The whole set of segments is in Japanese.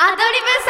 アドリ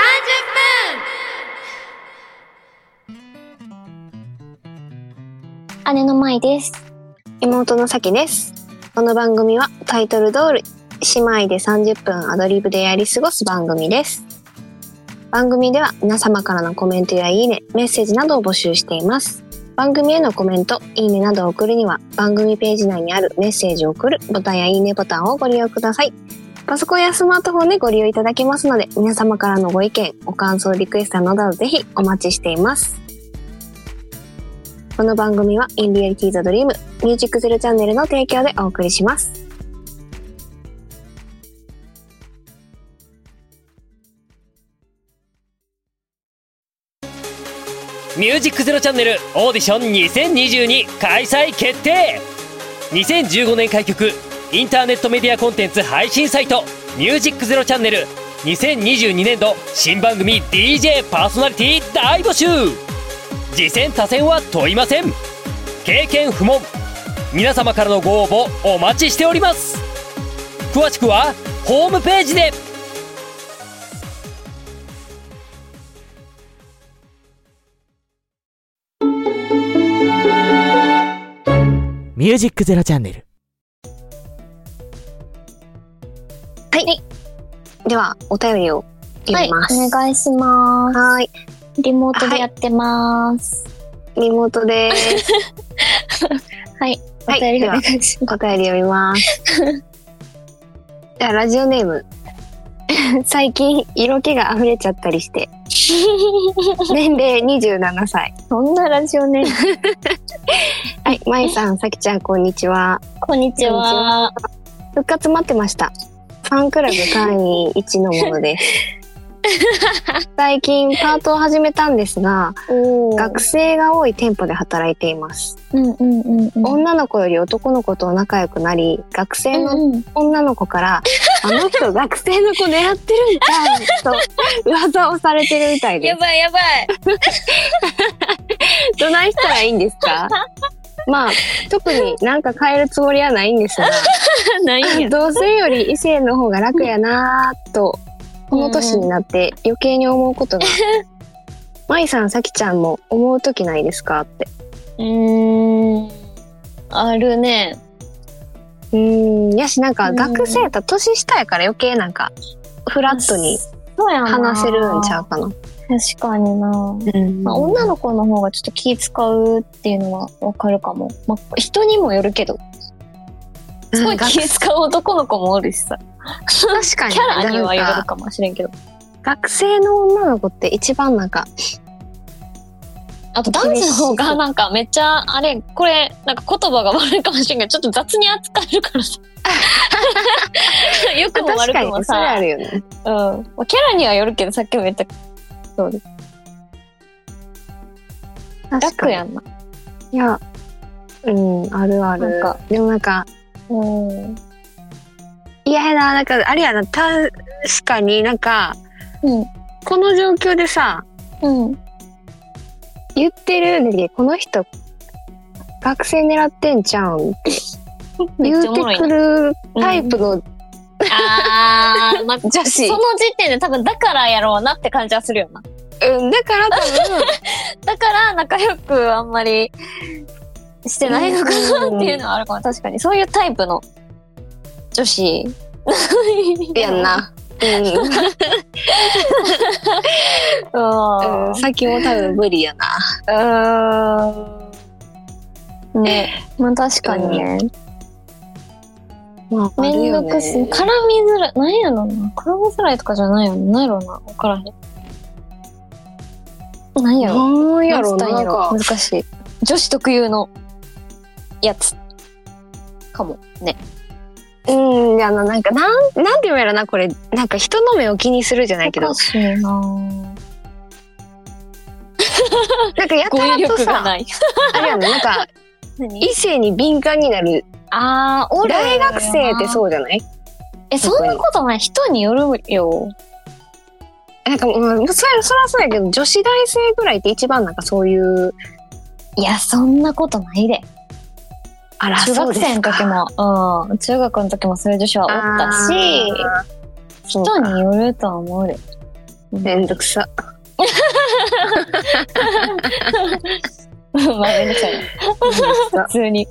ブ30分。 姉の舞です。 妹のさきです。この番組はタイトル通り姉妹で30分アドリブでやり過ごす番組です。番組では皆様からのコメントやいいね、メッセージなどを募集しています。番組へのコメント、いいねなどを送るには番組ページ内にあるメッセージを送るボタンやいいねボタンをご利用ください。パソコンやスマートフォンでご利用いただけますので、皆様からのご意見、ご感想、リクエストなどぜひお待ちしています。この番組は In Reality the Dream ミュージックゼロチャンネルの提供でお送りします。 ミュージックゼロチャンネルオーディション2022開催決定。2015年開局インターネットメディアコンテンツ配信サイトミュージックゼロチャンネル2022年度新番組 DJ パーソナリティ大募集。次戦他戦は問いません。経験不問。皆様からのご応募お待ちしております。詳しくはホームページで。 ミュージックゼロチャンネル。 はい。ではお便りを読みます。 はい、お願いします。 はい。 リモートでやってます。 リモートです。 はい。お便りお願いします。 お便り読みます。じゃあラジオネーム。最近色気が溢れちゃったりして。年齢27歳。 そんなラジオネーム。 はい、まいさん、さきちゃん、こんにちは。 こんにちは。 復活待ってました。ファンクラブ会員1のものです。最近パートを始めたんですが、学生が多い店舗で働いています。女の子より男の子と仲良くなり、学生の女の子から、あの人学生の子狙ってるんじゃんと噂をされてるみたいです。 やばいやばい。 どないしたらいいんですか？まあ特になんか変えるつもりはないんですが、同性より異性の方が楽やなぁとこの年になって余計に思うことが、まいさん、さきちゃんも思う時ないですかって。 あるね。 やし、なんか学生やったら年下やから余計なんかフラットに話せるんちゃうかな。 確かにな、まあ、女の子の方がちょっと気使うっていうのはわかるかも。まあ、人にもよるけど、すごい気使う男の子もおるしさ。 確かに。 キャラにはよるかもしれんけど。 学生の女の子って一番なんか、 あと男子の方がなんかめっちゃ、あれ、これ、なんか言葉が悪いかもしれんけど、ちょっと雑に扱えるからさ。よくも悪くもさ。 それあるよね。 キャラにはよるけど、さっきも言ったそうです。楽やんな。 いや、あるある。なんかでもなんか、いややな、なんか、あれやな、確かになんか、この状況でさ、言ってるんで、この人、学生狙ってんちゃうんって言ってくるタイプの、 まあ、女子。その時点で多分だからやろうなって感じはするよな。 だから多分。 だから仲良くあんまりしてないのかなっていうのはあるかも。確かに。そういうタイプの女子。 やんな。先も多分無理やな。 ね。まあ確かにね。めんどくさい。絡みづらい。何やろな。絡みづらいとかじゃないよな。何やろな。わからへん。何やろ。 何やろな。 難しい。女子特有のやつ。かもね。 いやなんかなんて言うやろな、これ。なんか人の目を気にするじゃないけど。 おかしいななんかやたらとさ、あれやね、なんか、異性に敏感になる。大学生ってそうじゃない？ そんなことない。人によるよ。 なんか、そりゃそうやけど、女子大生ぐらいって一番なんかそういう。 いや、そんなことないで。 あら、 中学生の時も、中学の時もそういう女子はおったし、人によるとは思うで。 めんどくさ。 まあめんどくさいな。普通に。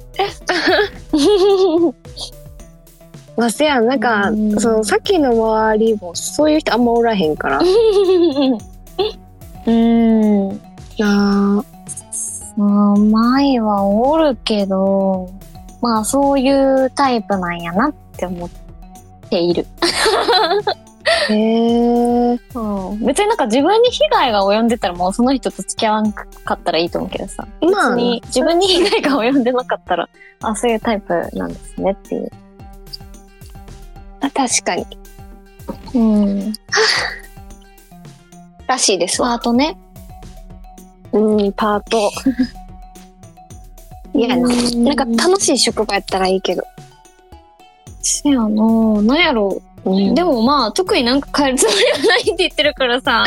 まあ、せやん、なんか、その、さっきの周りも、そういう人あんまおらへんから。な前はおるけど、まあそういうタイプなんやなって思っている。 へえ。 別になんか自分に被害が及んでたらもうその人と付き合わんかったらいいと思うけどさ。 まあ、 別に自分に被害が及んでなかったら、あ、そういうタイプなんですねっていう。 確かに。らしいですわ。 パートね。 パート。いやな。なんか楽しい職場やったらいいけど。 せやな、なんやろう。でもまあ、特になんか変えるつもりはないって言ってるからさ。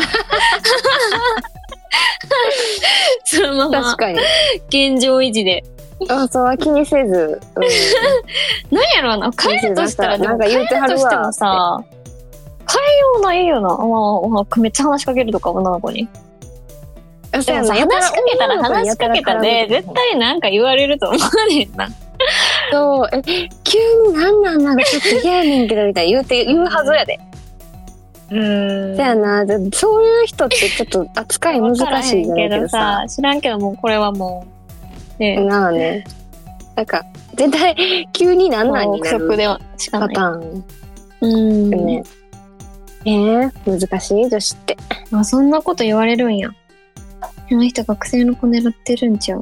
そのまま。 確かに。 現状維持で。 そうは気にせず。 なんやろうな、変えるとしたら、でも変えるとしてもさ、変えようないよな。まあ、めっちゃ話しかけるとか、女の子に。でもさ、話しかけたで、絶対なんか言われると思わねんな。 そう、急になんかちょっと嫌やねんけど、みたいな言うはずやで。そやな、そういう人ってちょっと扱い難しいじゃないけどさ。 知らんけどもうこれはもう、ね。 なあね。なんか、絶対急になんになる憶測ではしかない。 パターン。ね。難しい女子って。 あ、そんなこと言われるんや。あの人学生の子狙ってるんちゃうって。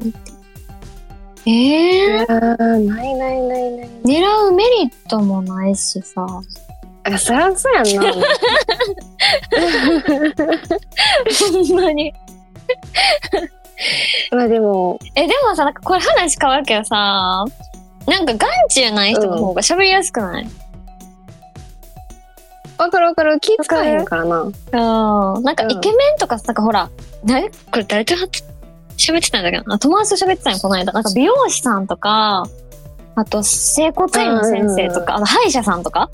ない。 狙うメリットもないしさ。 そりゃそうやんな。 ほんまに。 まあでも。 でもさ、なんかこれ話変わるけどさ、なんか眼中ない人の方が喋りやすくない？ わかる。気使えへんからな。 なんかイケメンとかさ、なんかほら、これ誰と喋ってたんだけど、友達と喋ってたんよ、この間。なんか美容師さんとか、あと整骨院の先生とか、あと歯医者さんとか。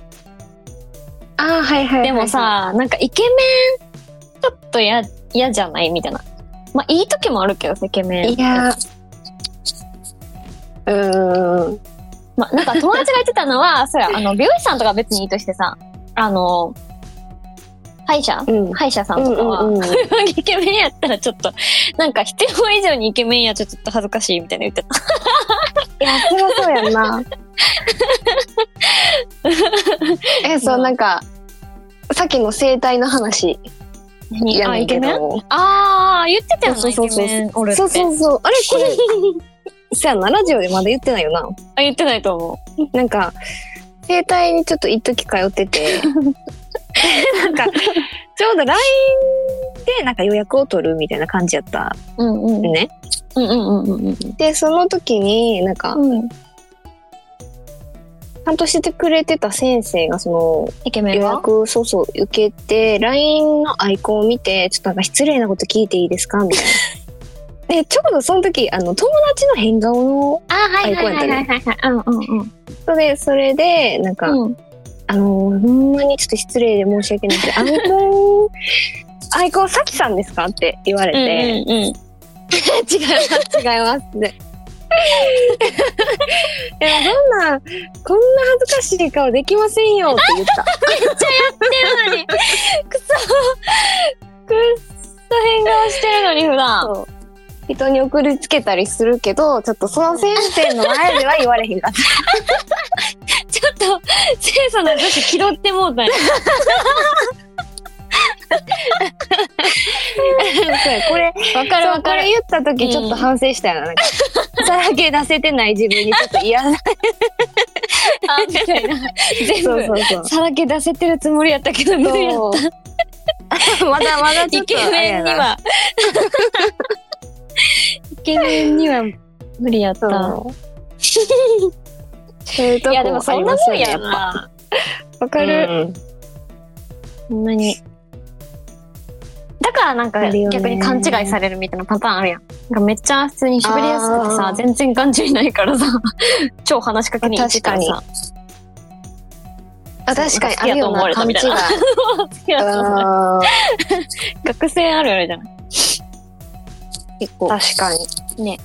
はい。 でもさ、なんかイケメン、ちょっと嫌じゃないみたいな。まあいい時もあるけどさ、イケメン。 いやまあなんか友達が言ってたのは、そりゃ、美容師さんとか別にいいとしてさ、歯医者さんとかは、イケメンやったらちょっと、なんか必要以上にイケメンやちょっと恥ずかしいみたいな言ってた。 いや、そりゃそうやんな。そう、なんか、さっきの整体の話。 イケメン？言ってたよな、イケメンおるって。 そう。あれこれ、そやな、ラジオでまだ言ってないよな。 言ってないと思う。なんか、整体にちょっと一時通ってて、なんか、ちょうど LINE でなんか予約を取るみたいな感じやった。ね。で、その時に、なんか、ちゃんとしてくれてた先生が、その、予約、受けて、LINE のアイコンを見て、ちょっとなんか失礼なこと聞いていいですかみたいな。で、ちょうどその時、友達の変顔のアイコンやったね。それで、なんか、ほんまにちょっと失礼で申し訳ないけど、アイコンさきさんですかって言われて、違いますって。いや、こんな恥ずかしい顔できませんよって言った。 めっちゃやってるのに。くっそ変顔してるのに普段。 人に送りつけたりするけど、ちょっとその先生の前では言われへんかった。 ちょっと、清楚な女子気取ってもうたんや。 これ、わかる。これ言った時ちょっと反省したよな。なんかさらけ出せてない自分にちょっと嫌だ。 みたいな。全部、さらけ出せてるつもりやったけど、無理やった。 まだちょっと。 イケメンには。イケメンには無理やった。いや、でもそんなもんやな。わかる。そんなに。だからなんか逆に勘違いされるみたいなパターンあるやん。なんかめっちゃ普通に喋りやすくてさ、全然感じないからさ、超話しかけに行ってたらさ。 確かにあるよな、勘違い。 学生あるあるじゃない。結構。 確かに。 ね。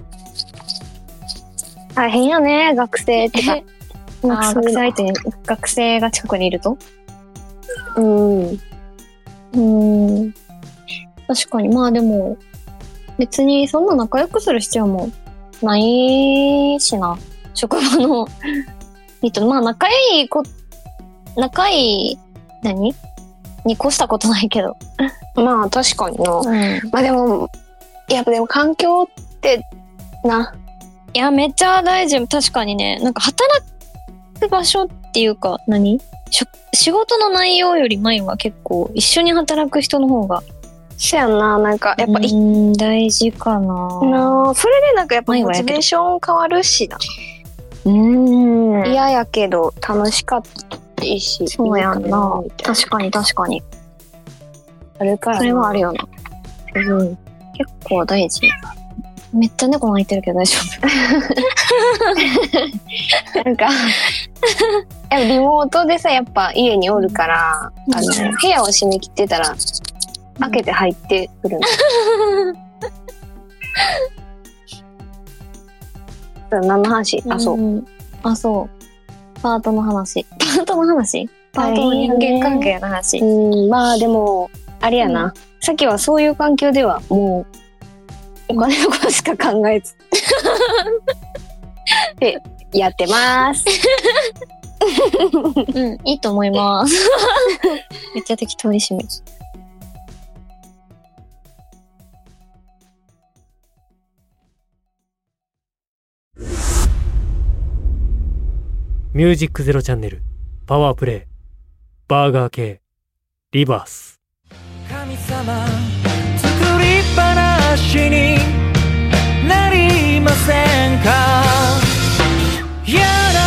大変よね、学生ってか。 学生相手に、学生が近くにいると確かに。まあでも、別にそんな仲良くする必要もないしな。職場の人、まあ仲いい、に越したことないけど。 まあ確かにな。まあでも、やっぱでも環境ってな。 いや、めっちゃ大事。確かにね。なんか働く場所っていうか、仕事の内容より前は結構一緒に働く人の方が。 そやんな、なんかやっぱ大事かな。 それでなんかやっぱモチベーション変わるしな。嫌やけど楽しかったし。 そうやんな。確かに確かに。 あるから。 それはあるよな。結構大事。めっちゃ猫鳴いてるけど大丈夫。なんかリモートでさ、やっぱ家におるから、部屋を閉め切ってたら開けて入ってくるの。何の話？そう。 パートの話。パートの人間関係の話。 まあでもあれやな。さっきはそういう環境ではもうお金のことしか考えずでやってます。 いいと思います。めっちゃ適当に締める。 ミュージックゼロチャンネルパワープレイバーガー系リバース。神様作り話になりませんか。や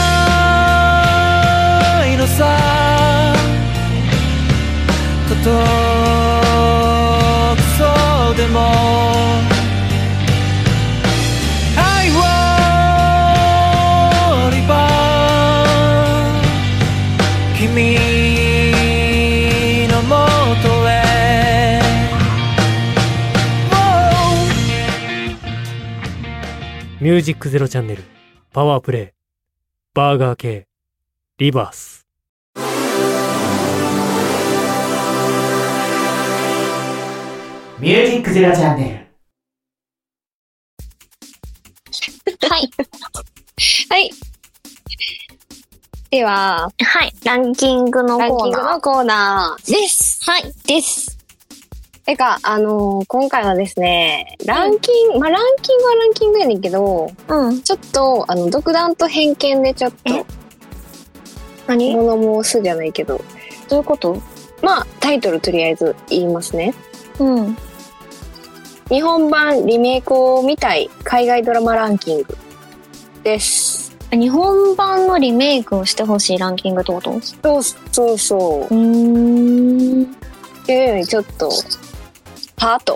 ないのさ届くそうでも愛をリバー君のもとへ。ミュージックゼロチャンネルパワープレイバーガー系リバース。 ミュージックゼロチャンネル。はい。 はい。では、 はい。ランキングのコーナーです。はい。です。 今回はですね、ランキングはランキングやねんけど、ちょっと、独断と偏見でちょっと、物申すじゃないけど。 どういうこと？ まあ、タイトルとりあえず言いますね。日本版リメイクを見たい海外ドラマランキングです。 日本版のリメイクをしてほしいランキングってこと？ そう。っていうよりちょっと、パーッと。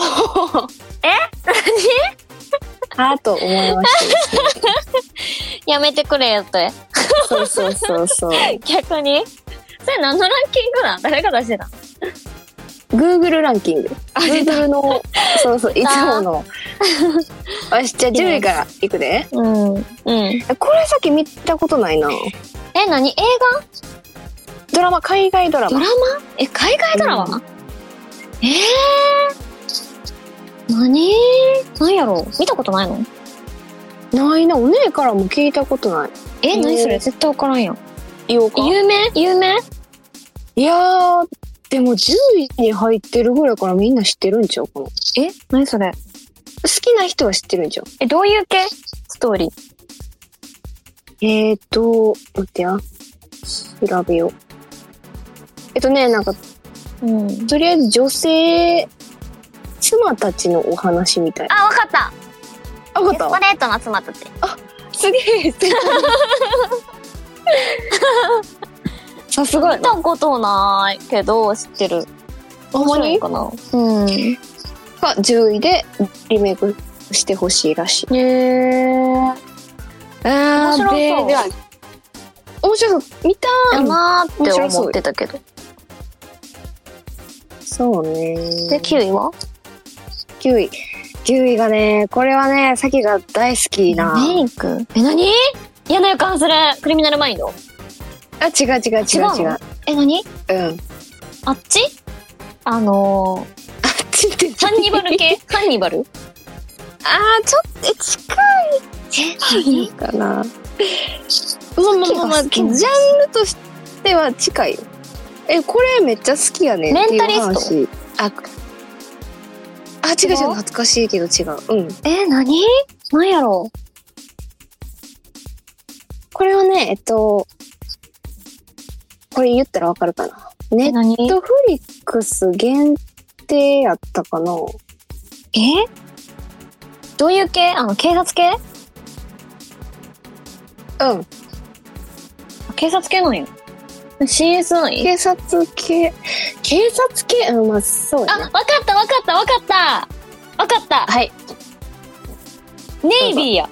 何？ パーッと思いましたですね。 やめてくれよって。 そう。 逆に？それ何のランキングなん？誰が出してた ？Google ランキング。Google の、そう、いつもの。よし、じゃあ10位からいくで。これさっき見たことないな。 何？映画？ ドラマ、海外ドラマ。 海外ドラマ？何やろ？見たことないの？ ないな、お姉からも聞いたことない。 何それ？絶対わからんやん。 言おうか。 有名？ いやー、でも10位に入ってるぐらいからみんな知ってるんちゃうかな。 何それ？ 好きな人は知ってるんちゃう？ どういう系？ストーリー。待ってや。調べよう。なんか、とりあえず女性、妻たちのお話みたい。 わかった。 わかった。 ストレートな妻たち。 すげえ。さすが。 見たことないけど知ってる。 ほんまに？ かな。 が10位でリメイクしてほしいらしい。 面白そう。 面白そう。見たーなーって思ってたけど。 そうね。 で、9位は 9位。9位がね、これはね、さきが大好きな。 メイク何嫌な予感する。クリミナルマインド。 あ、違う。 何あっちあっちってハンニバル系ハンニバルちょっと、近いかな。まあ、ジャンルとしては近いよ。これめっちゃ好きやねんっていう話。 メンタリス違う、懐かしいけど違う。うん。 何やろう。 これはね、これ言ったらわかるかな。ネットフリックス限定やったかな。 どういう系？警察系？ うん。 警察系なんや。CS ない？ 警察系、まあ、そうやな。 わかったはい。 ネイビーや。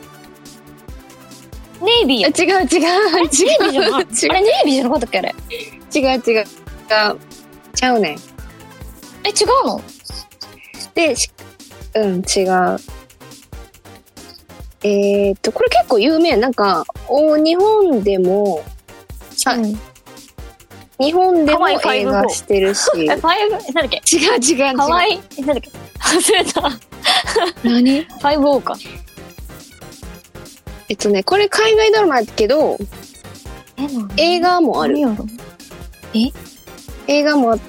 ネイビーや。 違う。 ネイビーじゃなかった？あれネイビーじゃなかったっけあれ。 違う。ちゃうねん。 違うの？ で、違う。これ結構有名。なんか、日本でも、日本でも映画してるし。 なんだっけ？ 違う。 ハワイ、なんだっけ？忘れた。 何？ 5O か。 これ海外ドラマやけど、映画もある。映画もあって、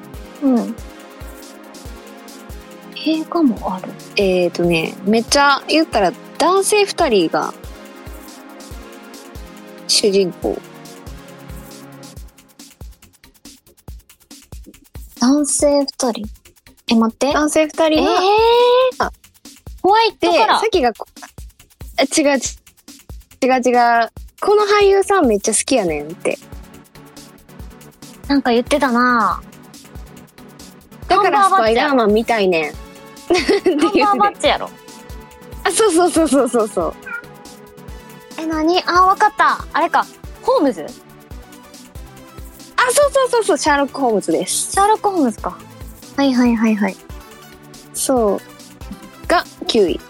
映画もある。 めっちゃ言ったら男性2人が主人公。 男性2人。待って。 男性2人が、 ホワイトカラー。 さっきが、違う。この俳優さんめっちゃ好きやねんって。 なんか言ってたなだからスパイダーマンみたいねん。 ハンバーバッチやろ。 そう。 何？わかった。あれか。ホームズ？ そう。シャーロック・ホームズです。 シャーロック・ホームズか。はい。 そう。が9位。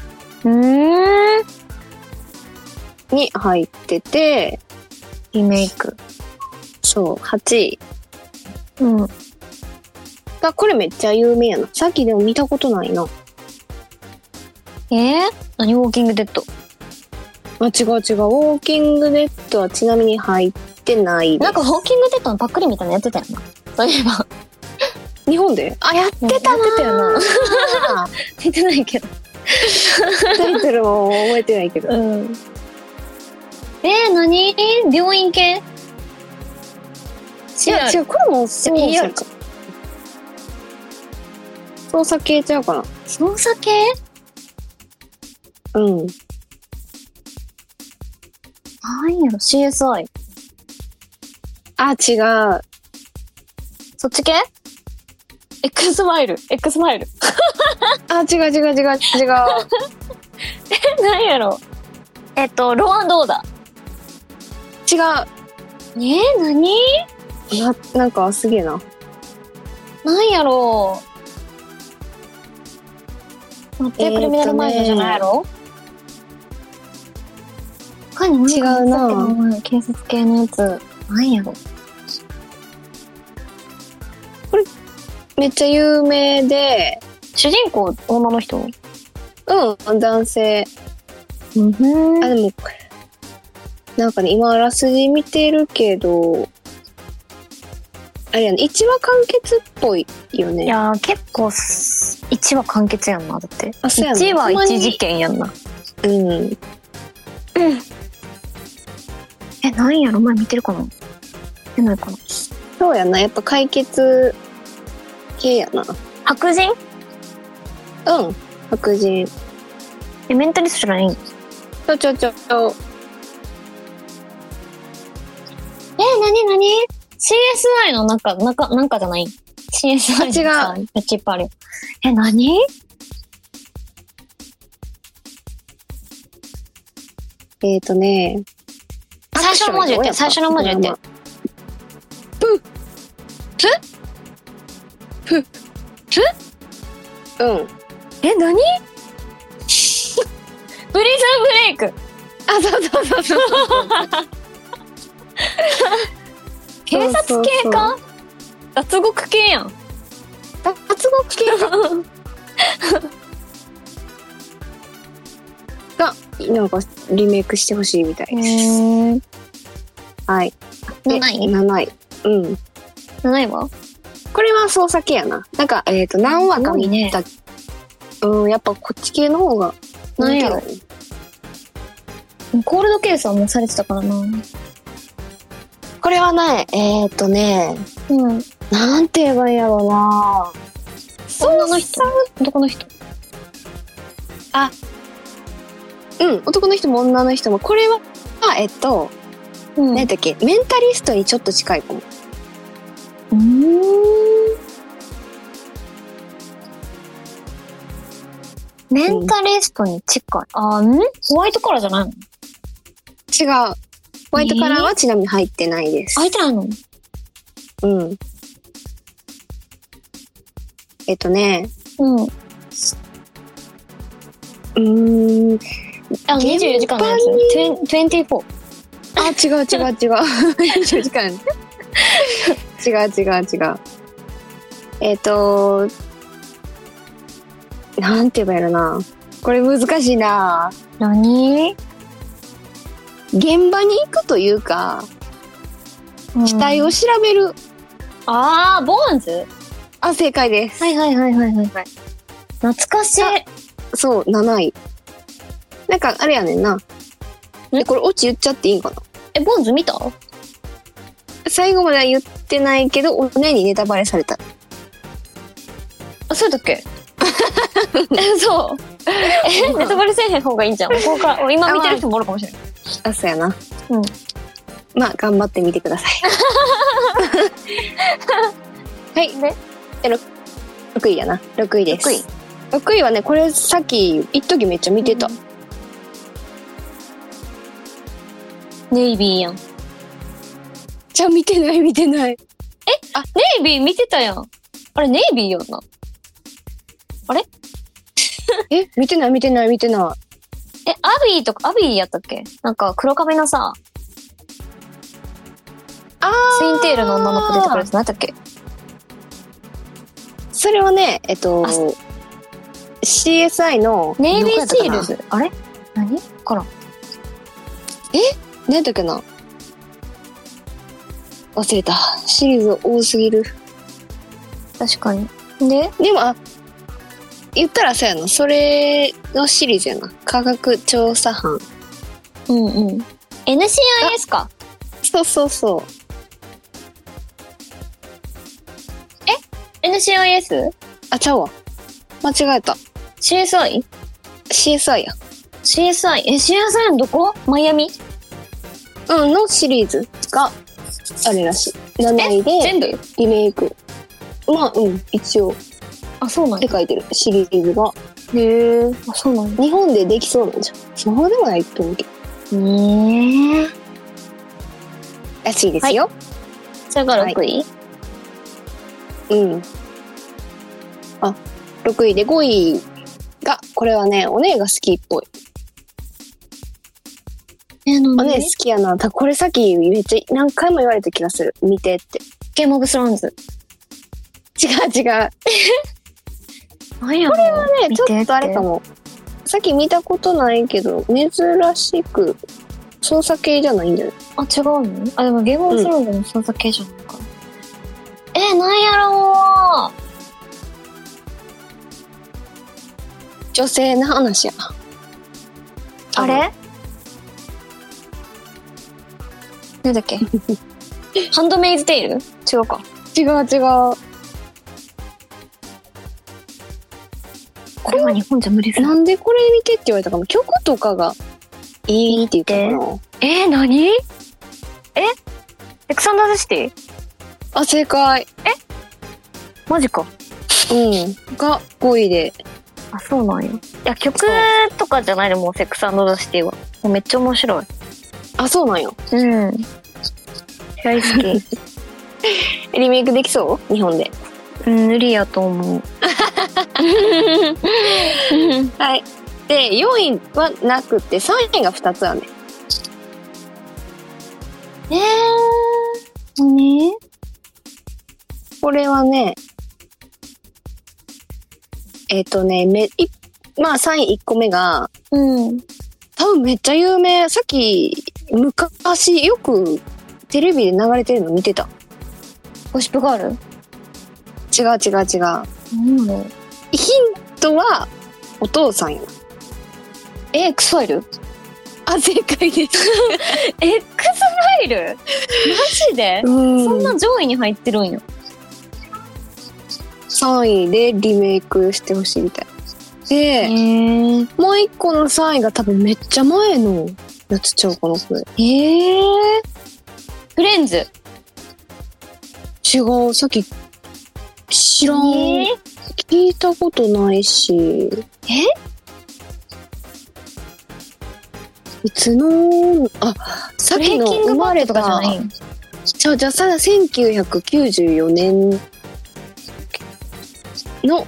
に入ってて、 リメイク。 そう、8位。 うん。 これめっちゃ有名やな。さっきでも見たことないな。 何？ウォーキングデッド。 違う。ウォーキングデッドはちなみに入ってないです。 なんかウォーキングデッドのパックリみたいなのやってたよな。そういえば。 日本で？やってたな。 やってたよな。見てないけど。 タイトルも覚えてないけど。 何？病院系？ 違う、これも捜査系ちゃうかな。 捜査系？ うん。 何やろ？ CSI？ 違う。 そっち系？ X マイル。 違う。 何やろ？ロアンドオーダー。違う。 何？ なんかすげえな。 何やろう？待って、クリミナルマインドじゃないやろ？他に違うな。警察系のやつ。何やろ？ これめっちゃ有名で、 主人公女の人？ 男性。でもなんかね、今あらすじ見てるけど、あれやね、1話完結っぽいよね。 いやー、結構1話完結やんな。だってそうやな。 1話1事件やんな。何やろ？前見てるかな？出ないかな？ そうやな、やっぱ解決系やな。 白人？ 白人。 メンタリストじゃないん？何 CSI のなんかじゃない？ CSI のさ、めっちゃいっぱいあるよ。何？最初の文字言って。 うん。 え、何プリズンブレイク。 あ、そうそうそうそう。 警察系か？脱獄系やん。 脱獄系が、なんかリメイクしてほしいみたいです。はい。 7位 ?7 位。うん。 7位はこれは創作系やな。なんか、何話か見た。やっぱこっち系の方が。 何やろ。コールドケースはもうされてたからな。 これはね、 うん。 なんて言えばいいやろうな。 女の人？男の人？ あ、うん、男の人も女の人も。これは、何だっけ、メンタリストにちょっと近いかも。 メンタリストに近い。ホワイトカラーじゃないの？ 違う。ホワイトカラーはちなみに入ってないです。 入ってないの？ うん。 24時間のやつ。24。 あ、違う。24時間。違う。なんて言えばいいのな。これ難しいな。 何？ 現場に行くというか、死体を調べる。 ボーンズ？ あ、正解です。 はい。懐かしい。 そう、7位。なんか、あれやねんな。で、これ、オチ言っちゃっていいんかな？ ボーンズ見た？ 最後までは言ってないけど、おねにネタバレされた。 あ、そうだっけ？そう。ネタバレせえへん方がいいんじゃん。ここから今見てる人もおるかもしれない。 あ、そうやな。 うん。 まあ、頑張ってみてください。はい。で、6位やな。6位です。6位はね、これさっき、一時めっちゃ見てた。 ネイビーやん。 じゃあ見てない。 ネイビー見てたやん。あれ、ネイビーやんな。あれ見てない。 アビーやったっけ？なんか黒髪のさ、ツインテールの女の子出てくるやつ何だっけ？ それはね、CSI のネイビーシールズ。あれ？何？から。 何だっけな？忘れた。シリーズ多すぎる。 確かに。でも、言ったらそうやな。それのシリーズやな。科学調査班。 NCIS か。 そう。 NCIS？ あ、ちゃうわ。間違えた。 CSI？ CSI や。 CSI？ CSI のどこ？マイアミ？ のシリーズがあれらしい。7位で全部リメイク。まあ、一応。 あ、そうなんって書いてる。シリーズが。 へえ。あ、そうなんだ。 日本でできそうなんじゃん。そうでもないと思うけど。らしいですよ。 それが6位？ あ、6位で5位が、これはね、お姉が好きっぽい。お姉好きやな。これさっきめっちゃ何回も言われた気がする。見てって。 ゲームオブスローンズ。 違う。これはね、ちょっとあれかも。さっき見たことないけど、珍しく、操作系じゃないんだよ。 あ、違うの？でもゲームオブスローンズの操作系じゃないかな。なんやろう。 女性の話や。 あれ？なんだっけ？ハンドメイズテイル？違うか。 違う。 これは日本じゃ無理する。 なんでこれ見てって言われたかも。曲とかがいいって言ったかな。 何？エクサンダーズシティ？ あ、正解。 マジか。 が5位で。 あ、そうなんや。いや、曲とかじゃないの、もうセックス&ザシティは。もうめっちゃ面白い。 あ、そうなんよ。 大好き。 リメイクできそう？日本で。 無理やと思う。 はい。で、4位はなくて、3位が2つあるね。 何？ これはね、まあ3位1個目が、 うん。 多分めっちゃ有名。さっき、昔よくテレビで流れてるの見てた。 ゴシップガール？ 違う。 何だろう。 ヒントは、お父さんや。 X ファイル？ あ、正解です。 X ファイル？マジで？そんな上位に入ってるんや。 3位でリメイクしてほしいみたい。で、もう1個の3位が多分めっちゃ前のやつちゃうかな、これ。 フレンズ？ 違う、さっき知らん。聞いたことないし。いつの、さっきの生まれとかじゃない？ じゃあ1994年の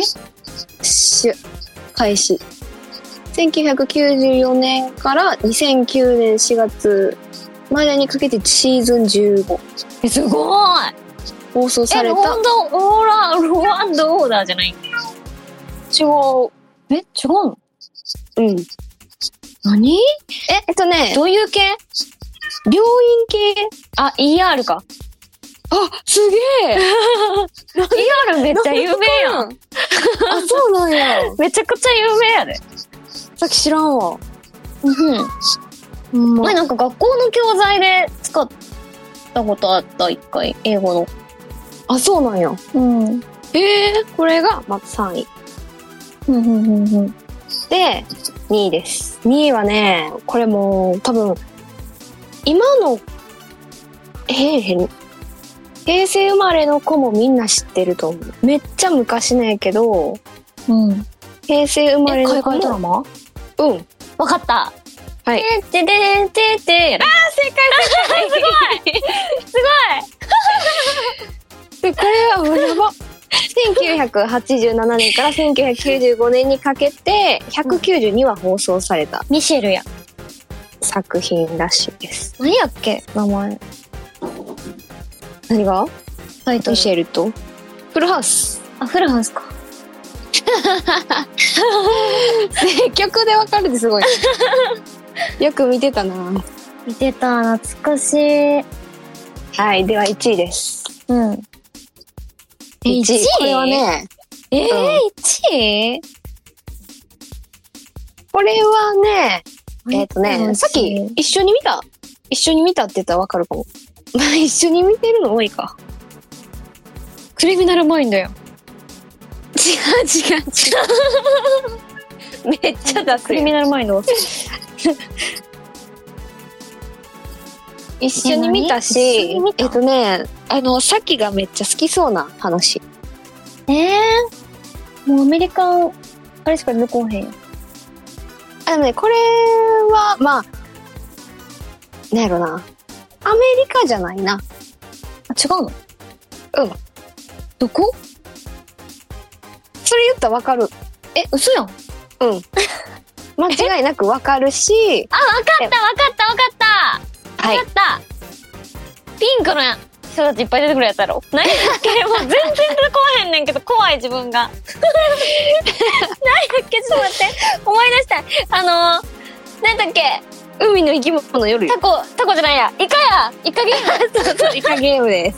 開始。1994年から2009年4月までにかけてシーズン15。 すごい！ 放送された。 ロワンドオーダーじゃない？違う。違うの？ うん。 何？どういう系？ 病院系？ ER か。 すげえ ER めっちゃ有名やん。 そうなんや。 めちゃくちゃ有名やで。 さっき知らんわ。 なんか学校の教材で使ったことあった、一回、英語の。 そうなんや。これがまず3位。で、2位です。2位はね、これも多分、今の、平成生まれの子もみんな知ってると思う。めっちゃ昔なんやけど、平成生まれの子も。 海外ドラマ？わかった。 はい。 正解すごいで、これはもうやば。1987年から1995年にかけて192話放送されたミシェルや作品らしいです。 何やっけ名前？ 何が？ タイトル。 ミシェルとフルハウス。 フルハウスか。 曲でわかるってすごい。よく見てたな。 見てた、懐かしい。 はい、では1位です。 1位？ これはね、 1位？ これはね、さっき一緒に見たって言ったらわかるかも。一緒に見てるの多いか。 クリミナルマインドよ。 違う。めっちゃ出す。 クリミナルマインド。 一緒に見たし、さっきがめっちゃ好きそうな話。 もうアメリカン、あれしか出てこへん。 これは、まあ、なんやろな。アメリカじゃないな。 違うの？どこ？ それ言ったらわかる。 嘘やん。 間違いなくわかるし。 わかったはい。 わかった。ピンクの人たちいっぱい出てくるやつやろ。何やっけ？もう全然出てこへんねんけど、怖い自分が。何やっけ？ちょっと待って。思い出したい。何だっけ？ 海の生き物の夜。 タコじゃないや。イカゲーム。 イカゲームです。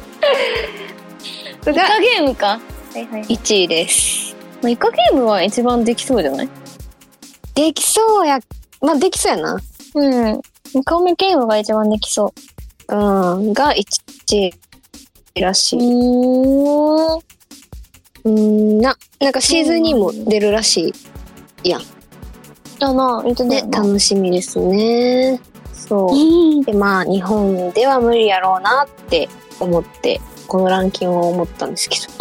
イカゲームか。 1位です。 イカゲームは一番できそうじゃない？ できそうや。まあ、できそうやな。 イカゲームが一番できそう。 が1位らしい。なんかシーズン2も出るらしいやん。楽しみですね。そう。で、まあ、日本では無理やろうなって思って、このランキングを思ったんですけど。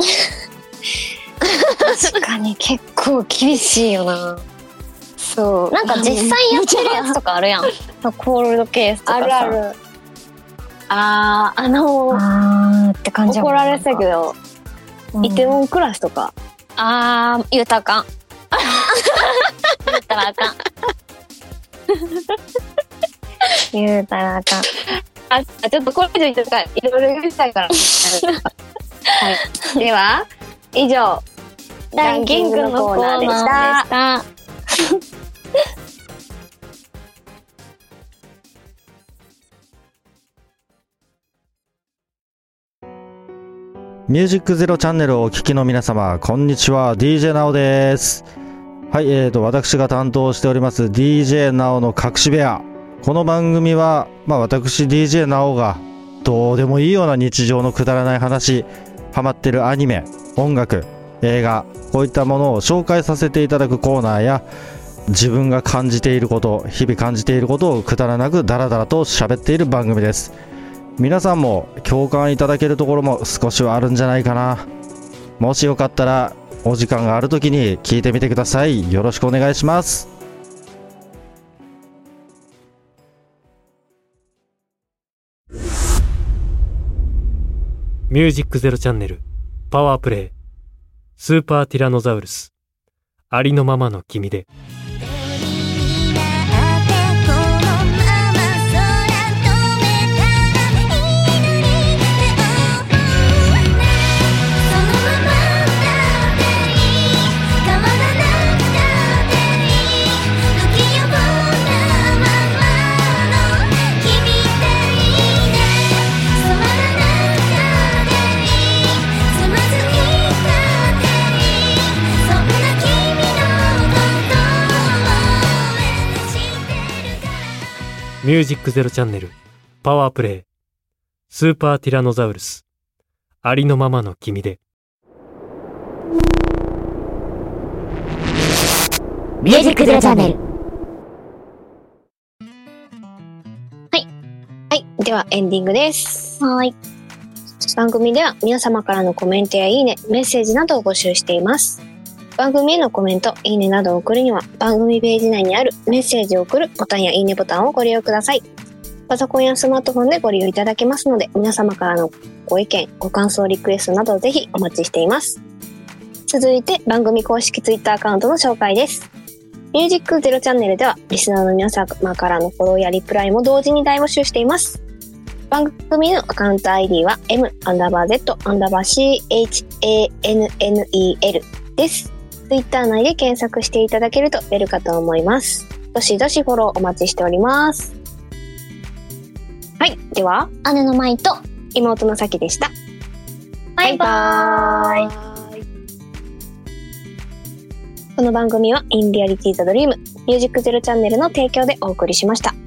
確かに結構厳しいよな。 そう。 なんか実際やってるやつとかあるやん。コールドケースとかさ。 ある。 って感じ。 怒られてたけど、 イテウォンクラスとか。 言うたらあかん。言うたらあかん。言うたらあかん。 ちょっとこれ以上言ったらいろいろ言いたいから。はい。では、以上、ランキングのコーナーでした。 ミュージックゼロチャンネルをお聞きの皆様、こんにちは。DJ なおです。はい、私が担当しております DJ なおの隠し部屋。この番組は、私 DJ なおがどうでもいいような日常のくだらない話、ハマってるアニメ、音楽、映画、こういったものを紹介させていただくコーナーや、自分が感じていること、日々感じていることをくだらなくダラダラと喋っている番組です。皆さんも共感いただけるところも少しはあるんじゃないかな。もしよかったらお時間があるときに聞いてみてください。よろしくお願いします。 ミュージックゼロチャンネルパワープレイスーパーティラノザウルスありのままの君で。ミュージックゼロチャンネルパワープレイスーパーティラノザウルスありのままの君で。 ミュージックゼロチャンネル。 はい。ではエンディングです。 はい。 番組では皆様からのコメントやいいね、メッセージなどを募集しています。番組へのコメント、いいねなどを送るには番組ページ内にあるメッセージを送るボタンやいいねボタンをご利用ください。パソコンやスマートフォンでご利用いただけますので、皆様からのご意見、ご感想、リクエストなどをぜひお待ちしています。続いて番組公式ツイッターアカウントの紹介です。ミュージックゼロチャンネルではリスナーの皆様からのフォローやリプライも同時に大募集しています。番組のアカウント ID は m_z_chanel です。ツイッター内で検索していただけると出るかと思います。どしどしフォローお待ちしております。はい。では、 姉の舞と妹のさきでした。 バイバーイ。 この番組は In Reality the Dream ミュージックゼロチャンネルの提供でお送りしました。